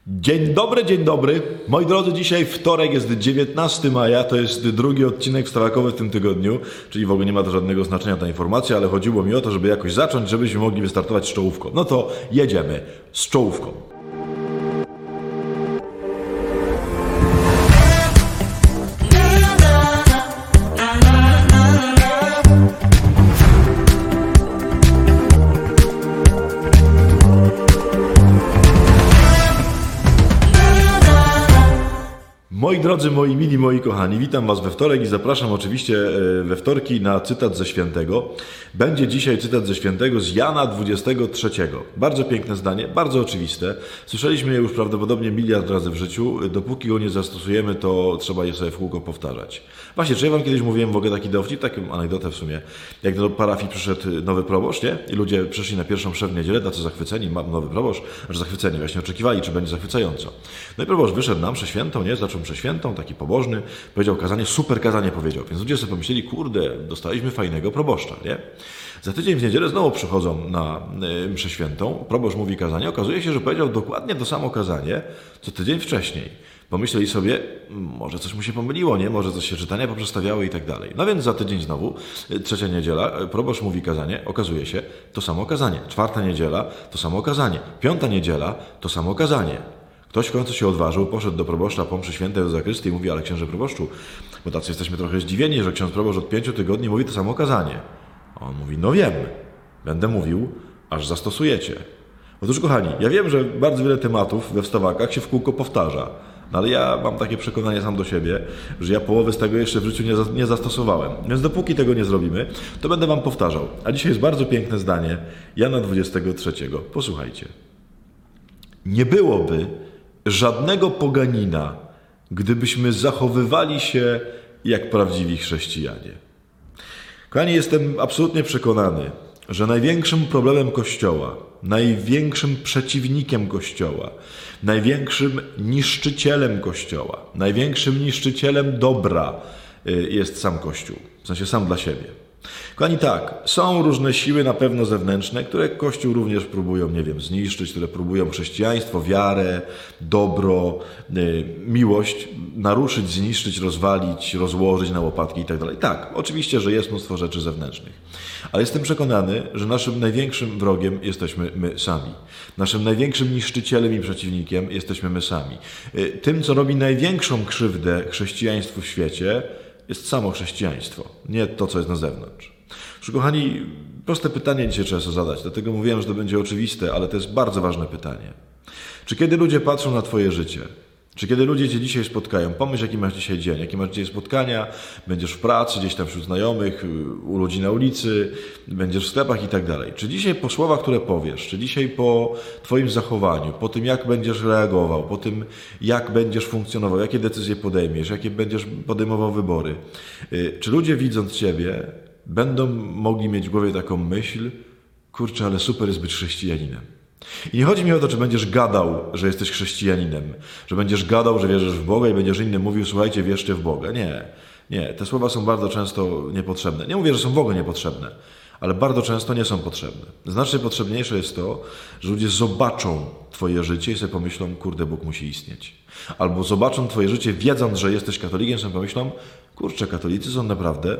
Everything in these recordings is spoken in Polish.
Dzień dobry. Moi drodzy, dzisiaj wtorek, jest 19 maja, to jest drugi odcinek wstawakowy w tym tygodniu, czyli w ogóle nie ma to żadnego znaczenia ta informacja, ale chodziło mi o to, żeby jakoś zacząć, żebyśmy mogli wystartować z czołówką. No to jedziemy z czołówką. Moi drodzy, moi mili, moi kochani, witam Was we wtorek i zapraszam oczywiście we wtorki na cytat ze Świętego. Będzie dzisiaj cytat ze Świętego z Jana 23. Bardzo piękne zdanie, bardzo oczywiste. Słyszeliśmy je już prawdopodobnie miliard razy w życiu. Dopóki go nie zastosujemy, to trzeba je sobie w kółko powtarzać. Właśnie, czy ja Wam kiedyś mówiłem w ogóle taki dowcip, taką anegdotę w sumie, jak do parafii przyszedł nowy proboszcz, nie? I ludzie przyszli na pierwszą mszę w niedzielę, tacy zachwyceni, mam nowy proboszcz, aż zachwyceni, właśnie oczekiwali, czy będzie zachwycająco. No i proboszcz wyszedł na mszę świętą, nie? Zaczął mszę świętą, taki pobożny, powiedział kazanie, super kazanie powiedział. Więc ludzie sobie pomyśleli, kurde, dostaliśmy fajnego proboszcza, nie? Za tydzień w niedzielę znowu przychodzą na mszę świętą, proboszcz mówi kazanie, okazuje się, że powiedział dokładnie to samo kazanie, co tydzień wcześniej. Pomyśleli sobie, może coś mu się pomyliło, nie? Może coś się czytania poprzestawiały i tak dalej. No więc za tydzień znowu, trzecia niedziela, proboszcz mówi kazanie, okazuje się, to samo kazanie. Czwarta niedziela, to samo kazanie. Piąta niedziela, to samo kazanie. Ktoś w końcu się odważył, poszedł do proboszcza po mszy świętej do zakrystii i mówi, ale księże proboszczu, bo tacy jesteśmy trochę zdziwieni, że ksiądz proboszcz od 5 tygodni mówi to samo kazanie. A on mówi, no wiem, będę mówił, aż zastosujecie. Otóż kochani, ja wiem, że bardzo wiele tematów we wstawakach się w kółko powtarza. No ale ja mam takie przekonanie sam do siebie, że ja połowy z tego jeszcze w życiu nie zastosowałem. Więc dopóki tego nie zrobimy, to będę Wam powtarzał. A dzisiaj jest bardzo piękne zdanie Jana 23. Posłuchajcie. Nie byłoby żadnego poganina, gdybyśmy zachowywali się jak prawdziwi chrześcijanie. Kochani, jestem absolutnie przekonany, że największym problemem Kościoła, największym przeciwnikiem Kościoła, największym niszczycielem Kościoła, największym niszczycielem dobra jest sam Kościół, w sensie sam dla siebie. Kochani, tak, są różne siły na pewno zewnętrzne, które Kościół również próbują, zniszczyć, które próbują chrześcijaństwo, wiarę, dobro, miłość naruszyć, zniszczyć, rozwalić, rozłożyć na łopatki i tak dalej. Tak, oczywiście, że jest mnóstwo rzeczy zewnętrznych, ale jestem przekonany, że naszym największym wrogiem jesteśmy my sami. Naszym największym niszczycielem i przeciwnikiem jesteśmy my sami. Tym, co robi największą krzywdę chrześcijaństwu w świecie, jest samo chrześcijaństwo, nie to, co jest na zewnątrz. Kochani, proste pytanie dzisiaj trzeba sobie zadać, dlatego mówiłem, że to będzie oczywiste, ale to jest bardzo ważne pytanie. Czy kiedy ludzie patrzą na Twoje życie, czy kiedy ludzie Cię dzisiaj spotkają, pomyśl, jaki masz dzisiaj dzień, jakie masz dzisiaj spotkania, będziesz w pracy, gdzieś tam wśród znajomych, u ludzi na ulicy, będziesz w sklepach i tak dalej. Czy dzisiaj po słowach, które powiesz, czy dzisiaj po Twoim zachowaniu, po tym, jak będziesz reagował, po tym, jak będziesz funkcjonował, jakie decyzje podejmiesz, jakie będziesz podejmował wybory, czy ludzie widząc Ciebie będą mogli mieć w głowie taką myśl, kurczę, ale super jest być chrześcijaninem. I nie chodzi mi o to, czy będziesz gadał, że jesteś chrześcijaninem, że będziesz gadał, że wierzysz w Boga i będziesz innym mówił, słuchajcie, wierzcie w Boga. Nie, te słowa są bardzo często niepotrzebne. Nie mówię, że są w ogóle niepotrzebne, ale bardzo często nie są potrzebne. Znacznie potrzebniejsze jest to, że ludzie zobaczą Twoje życie i sobie pomyślą, kurde, Bóg musi istnieć. Albo zobaczą Twoje życie, wiedząc, że jesteś katolikiem, sobie pomyślą, kurczę, katolicy są naprawdę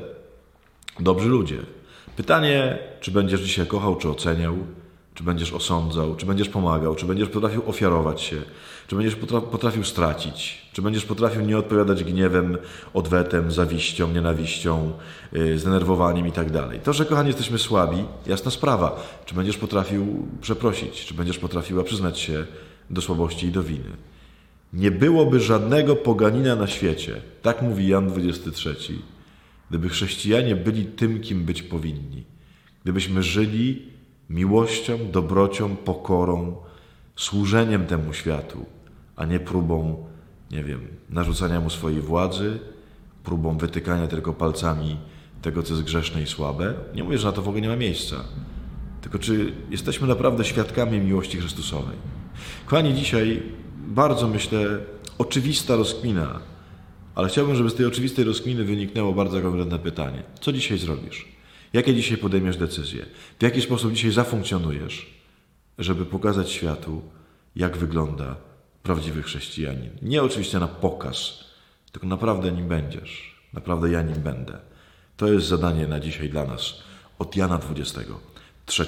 dobrzy ludzie. Pytanie, czy będziesz dzisiaj kochał, czy oceniał, czy będziesz osądzał, czy będziesz pomagał, czy będziesz potrafił ofiarować się, czy będziesz potrafił stracić, czy będziesz potrafił nie odpowiadać gniewem, odwetem, zawiścią, nienawiścią, zdenerwowaniem i tak dalej. To, że kochani jesteśmy słabi, jasna sprawa. Czy będziesz potrafił przeprosić, czy będziesz potrafiła przyznać się do słabości i do winy. Nie byłoby żadnego poganina na świecie, tak mówi Jan 23, gdyby chrześcijanie byli tym, kim być powinni. Gdybyśmy żyli miłością, dobrocią, pokorą, służeniem temu światu, a nie próbą, narzucania mu swojej władzy, próbą wytykania tylko palcami tego, co jest grzeszne i słabe. Nie mówię, że na to w ogóle nie ma miejsca. Tylko czy jesteśmy naprawdę świadkami miłości Chrystusowej? Kochani, dzisiaj bardzo, myślę, oczywista rozkmina, ale chciałbym, żeby z tej oczywistej rozkminy wyniknęło bardzo konkretne pytanie. Co dzisiaj zrobisz? Jakie dzisiaj podejmiesz decyzje? W jaki sposób dzisiaj zafunkcjonujesz, żeby pokazać światu, jak wygląda prawdziwy chrześcijanin. Nie oczywiście na pokaz, tylko naprawdę nim będziesz. Naprawdę ja nim będę. To jest zadanie na dzisiaj dla nas od Jana 23.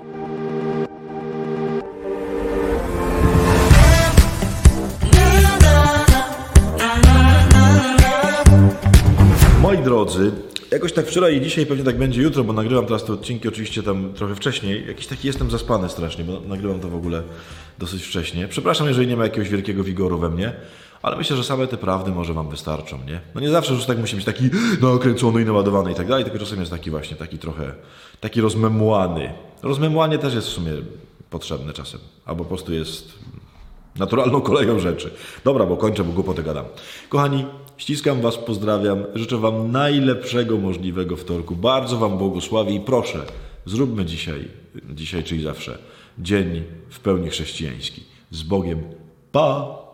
Moi drodzy, jakoś tak wczoraj i dzisiaj, pewnie tak będzie jutro, bo nagrywam teraz te odcinki oczywiście tam trochę wcześniej. Jakiś taki jestem zaspany strasznie, bo nagrywam to w ogóle dosyć wcześnie. Przepraszam, jeżeli nie ma jakiegoś wielkiego wigoru we mnie, ale myślę, że same te prawdy może wam wystarczą, nie? No nie zawsze już tak musi być taki nakręcony i naładowany i tak dalej, tylko czasem jest taki właśnie, taki trochę, taki rozmemłany. Rozmemłanie też jest w sumie potrzebne czasem, albo po prostu jest naturalną koleją rzeczy. Dobra, bo kończę, bo głupotę gadam. Kochani, ściskam was, pozdrawiam, życzę wam najlepszego możliwego wtorku. Bardzo wam błogosławię i proszę, zróbmy dzisiaj, czyli zawsze, dzień w pełni chrześcijański. Z Bogiem. Pa!